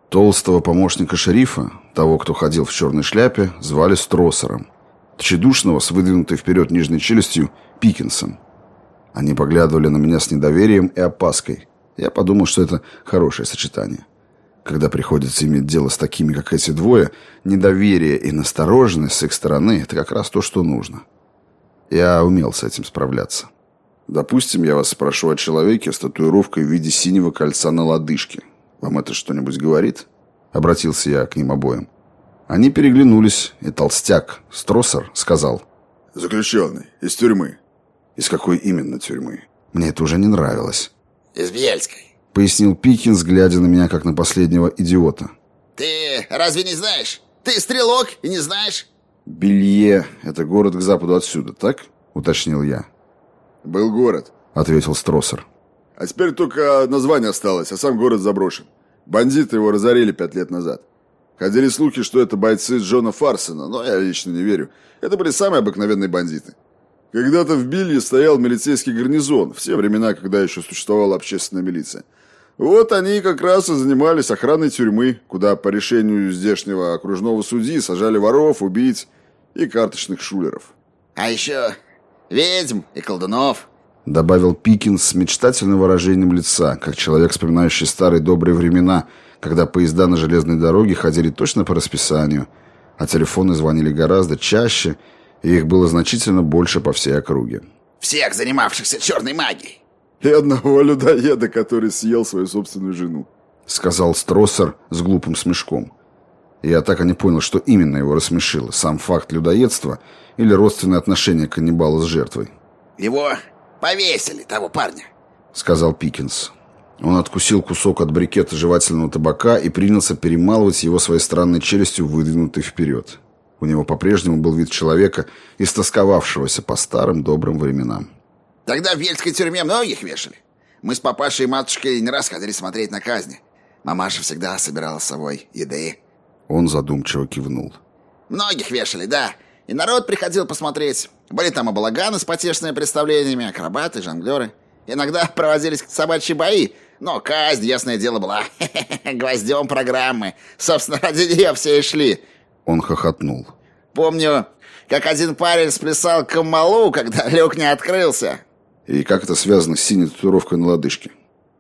Толстого помощника шерифа, того, кто ходил в черной шляпе, звали Строссером. Тщедушного, с выдвинутой вперед нижней челюстью, Пикинсом. Они поглядывали на меня с недоверием и опаской. Я подумал, что это хорошее сочетание. Когда приходится иметь дело с такими, как эти двое, недоверие и настороженность с их стороны – это как раз то, что нужно. Я умел с этим справляться. Допустим, я вас спрошу о человеке с татуировкой в виде синего кольца на лодыжке. Вам это что-нибудь говорит? Обратился я к ним обоим. Они переглянулись, и толстяк, Строссер, сказал: «Заключенный, из тюрьмы». «Из какой именно тюрьмы?» Мне это уже не нравилось. «Из Бельской», — пояснил Пикинс, глядя на меня, как на последнего идиота. «Ты разве не знаешь? Ты стрелок и не знаешь?» «Белье — это город к западу отсюда, так?» — уточнил я. «Был город», — ответил Строссер. «А теперь только название осталось, а сам город заброшен. Бандиты его разорили 5 лет назад. Ходили слухи, что это бойцы Джона Фарсона, но я лично не верю. Это были самые обыкновенные бандиты. Когда-то в Билье стоял милицейский гарнизон, в те времена, когда еще существовала общественная милиция. Вот они как раз и занимались охраной тюрьмы, куда по решению здешнего окружного судьи сажали воров, убийц и карточных шулеров». «А еще ведьм и колдунов», — добавил Пикинс с мечтательным выражением лица, как человек, вспоминающий старые добрые времена, когда поезда на железной дороге ходили точно по расписанию, а телефоны звонили гораздо чаще, и их было значительно больше по всей округе. «Всех занимавшихся черной магией». «И одного людоеда, который съел свою собственную жену», — сказал Строссер с глупым смешком. Я так и не понял, что именно его рассмешило, сам факт людоедства или родственное отношение каннибала с жертвой. «Его повесили, того парня», — сказал Пикинс. Он откусил кусок от брикета жевательного табака и принялся перемалывать его своей странной челюстью, выдвинутой вперед. У него по-прежнему был вид человека, истосковавшегося по старым добрым временам. «Тогда в Бельской тюрьме многих вешали. Мы с папашей и матушкой не раз ходили смотреть на казни. Мамаша всегда собирала с собой еды». Он задумчиво кивнул. «Многих вешали, да. И народ приходил посмотреть. Были там и балаганы с потешными представлениями, акробаты, жонглеры. Иногда проводились собачьи бои, но казнь, ясное дело, была гвоздем программы. Собственно, ради нее все и шли». Он хохотнул. «Помню, как один парень сплясал камалу, когда люк не открылся». «И как это связано с синей татуировкой на лодыжке?»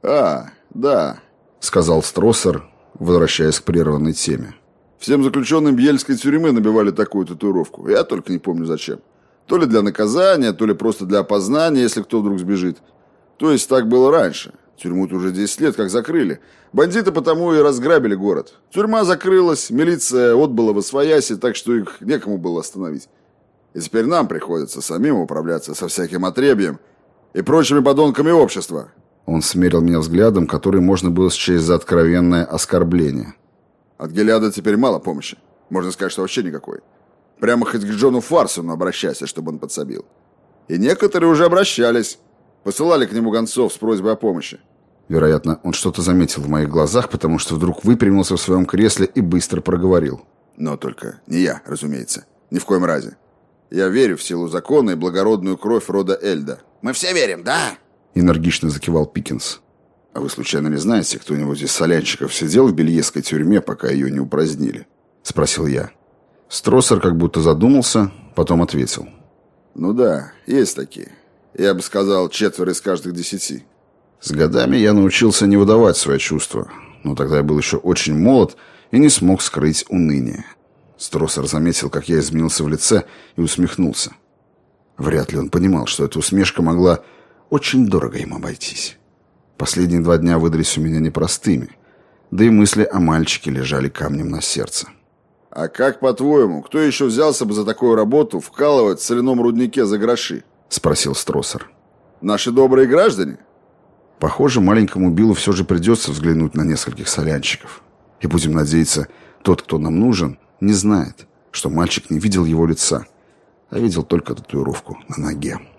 Да», — сказал Строссер, возвращаясь к прерванной теме. «Всем заключенным Бельской тюрьмы набивали такую татуировку. Я только не помню зачем. То ли для наказания, то ли просто для опознания, если кто вдруг сбежит. То есть так было раньше. Тюрьму-то уже 10 лет как закрыли. Бандиты потому и разграбили город. Тюрьма закрылась, милиция отбыла восвояси, так что их некому было остановить. И теперь нам приходится самим управляться со всяким отребьем и прочими подонками общества». Он смерил меня взглядом, который можно было счесть за откровенное оскорбление. «От Гилеада теперь мало помощи. Можно сказать, что вообще никакой. Прямо хоть к Джону Фарсону обращайся, чтобы он подсобил. И некоторые уже обращались. Посылали к нему гонцов с просьбой о помощи». Вероятно, он что-то заметил в моих глазах, потому что вдруг выпрямился в своем кресле и быстро проговорил. «Но только не я, разумеется. Ни в коем разе. Я верю в силу закона и благородную кровь рода Эльда». «Мы все верим, да?» — энергично закивал Пикинс. «А вы случайно не знаете, кто-нибудь из солянщиков сидел в бельейской тюрьме, пока ее не упразднили?» — спросил я. Строссер как будто задумался, потом ответил. «Ну да, есть такие. Я бы сказал, 4 из каждых 10. С годами я научился не выдавать свои чувства, но тогда я был еще очень молод и не смог скрыть уныние. Строссер заметил, как я изменился в лице, и усмехнулся. Вряд ли он понимал, что эта усмешка могла очень дорого им обойтись. Последние 2 дня выдались у меня непростыми, да и мысли о мальчике лежали камнем на сердце. «А как, по-твоему, кто еще взялся бы за такую работу вкалывать в соляном руднике за гроши?» — спросил Строссер. «Наши добрые граждане?» Похоже, маленькому Биллу все же придется взглянуть на нескольких солянщиков. И будем надеяться, тот, кто нам нужен, не знает, что мальчик не видел его лица, а видел только татуировку на ноге.